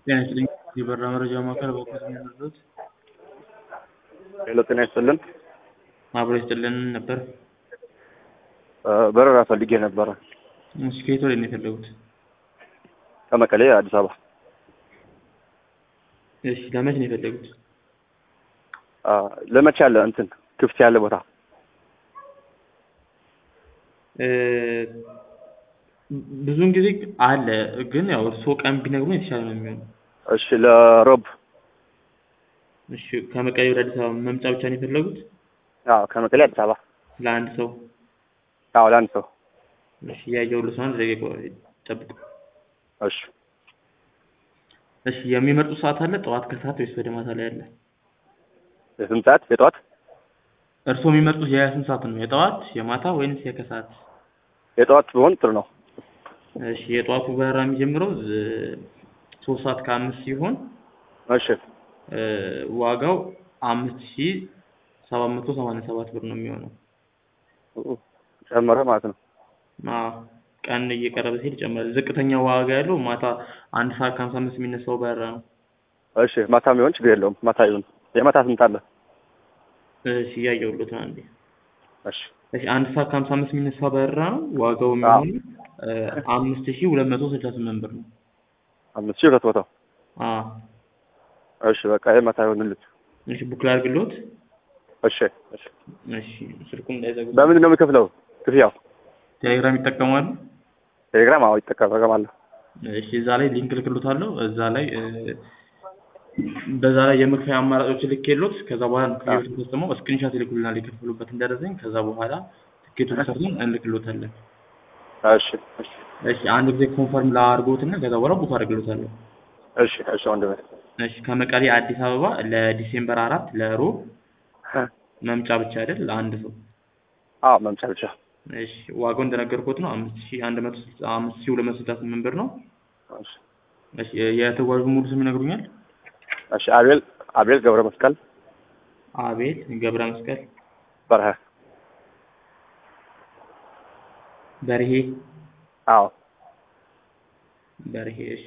ጤና ይስጥልኝ የበራ መረጃ ማዕከል በኩል የሚመሩት ሄሎ ጤና ይስጥልን። አብሮ ይስጥልን ነበር። በረራ ፈልጌ ነበረ እሺ ከየት ወደ ነው የፈለጉት? ከመቀሌ አዲስ አበባ። እሺ ለመቼ ነው የፈለጉት? ለመቼ ያለ እንትን ክፍት ያለ ቦታ? ብዙውን ጊዜ አለ፣ ግን ያው እርስዎ ቀን ቢነግሩን የተሻለ ነው የሚሆነው። እሺ ለሮብ። እሺ ከመቀሌ ወደ አዲስ አበባ መምጫ ብቻ ነው የፈለጉት? አዎ ከመቀሌ አዲስ አበባ ለአንድ ሰው? አዎ ለአንድ ሰው። እሺ ያየሁልዎት ነው። አንድ ደቂቃ ጠብቁ። እሺ እሺ የሚመርጡት ሰዓት አለ? ጠዋት ከሰዓት ወይስ ወደ ማታ ላይ አለ? የስንት ሰዓት? የጠዋት? እርስዎ የሚመርጡት የስንት ሰዓት ነው? የጠዋት የማታ ወይንስ የከሰዓት? የጠዋት ቢሆን ጥሩ ነው። እሺ የጠዋቱ በረራ የሚጀምረው 3:05 ሲሆን እሺ ዋጋው 5787 ብር ነው የሚሆነው። ጨመረ ማለት ነው። አዎ ቀን እየቀረበ ሲሄድ ይጨምራል። ዝቅተኛ ዋጋ ያለው ማታ 1:55 የሚነሳው በረራ ነው። እሺ ማታም ቢሆን ችግር የለውም። ማታ ይሁን። የማታ ስንት አለ? እሺ እያየሁልዎት ነው አንዴ። እሺ እሺ 1:55 የሚነሳ በረራ ነው። ዋጋው የሚሆነው 5268 ብር ነው። 5200? አዎ እሺ በቃ የማታ ይሁንልኝ። እሺ ቡክ ላድርግልዎት? እሺ እሺ እሺ ስልኩን እንዳይዘጉ። በምንድን ነው የምከፍለው ክፍያው? ቴሌግራም ይጠቀማሉ? ቴሌግራም አዎ እጠቀማለሁ። እሺ እዛ ላይ ሊንክ ልክልዎታለሁ። እዛ ላይ በዛ ላይ የመክፈያ አማራጮች ልኬልዎት ከዛ በኋላ ነው ክፍያዎችን ፈጽመው ስክሪንሾት ይልኩልናል የከፈሉበት እንደደረሰኝ። ከዛ በኋላ ትኬቱን ሰርተን እንልክልዎታለን። እሺ እሺ እሺ አንድ ጊዜ ኮንፈርም ላድርግዎትና ከዛ በኋላ ቡክ አድርግልዎታለሁ። እሺ እሺ ወንድሜ። እሺ ከመቀሌ አዲስ አበባ ለዲሴምበር 4 ለሮብ መምጫ ብቻ አይደል? ለአንድ ሰው? አዎ መምጫ ብቻ። እሺ ዋጋው እንደነገርኩት ነው 5268 ብር ነው። እሺ እሺ የተጓዡ ሙሉ ስም ይነግሩኛል? እሺ አቤል ገብረ መስቀል። አቤል ገብረ መስቀል በርሀ። በርሄ? አዎ በርሄ። እሺ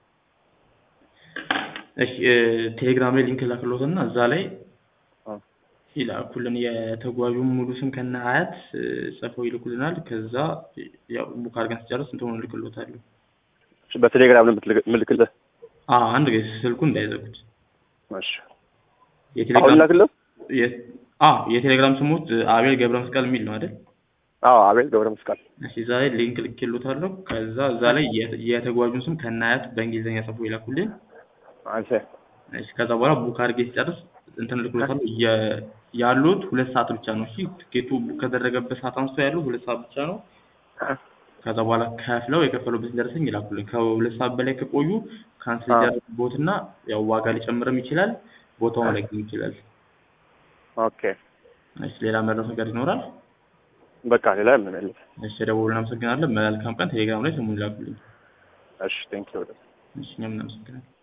እሺ ቴሌግራም ላይ ሊንክ ላክልዎትና እዛ ላይ ይላኩልን የተጓዡን ሙሉ ስም ከነ አያት ጽፈው ይልኩልናል። ከዛ ያው ቡክ አድርገን ስጨርስ እንትኑን እልክልዎታለሁ። እሺ በቴሌግራም ነው የምልክልህ? አንድ ጊዜ ስልኩን እንዳይዘጉት። እሺ የቴሌግራም አሁን ላክልህ? የቴሌግራም ስሙት አቤል ገብረ መስቀል የሚል ነው አይደል? አዎ አቤል ገብረ መስቀል። እሺ እዛ ላይ ሊንክ ልኬልዎታለሁ። ከዛ እዛ ላይ የተጓዡን ስም ከነ አያት በእንግሊዝኛ ጽፈው ይላኩልን። አንተ እሺ ከዛ በኋላ ቡክ አድርጌ ስጨርስ እንትን እልክልዎታለሁ። ያሉት 2 ሰዓት ብቻ ነው። እሺ ትኬቱ ቡክ ከደረገበት ሰዓት አንስቶ ያለው 2 ሰዓት ብቻ ነው። ከዛ በኋላ ከፍለው የከፈሉበትን ደረሰኝ ይላኩልን። ከ2 ሰዓት በላይ ከቆዩ ካንስል ይደረግብዎትና ያው ዋጋ ሊጨምርም ይችላል፣ ቦታውን ላይገኝ ይችላል። ኦኬ እሺ ሌላ መረጃ ነገር ይኖራል? በቃ ሌላ ምን አለ? እሺ ደውሉልን። እናመሰግናለን። መልካም ቀን። ቴሌግራም ላይ ስሙን ይላኩልኝ። እሺ ቴንክ ዩ። እሺ እኛም እናመሰግናለን።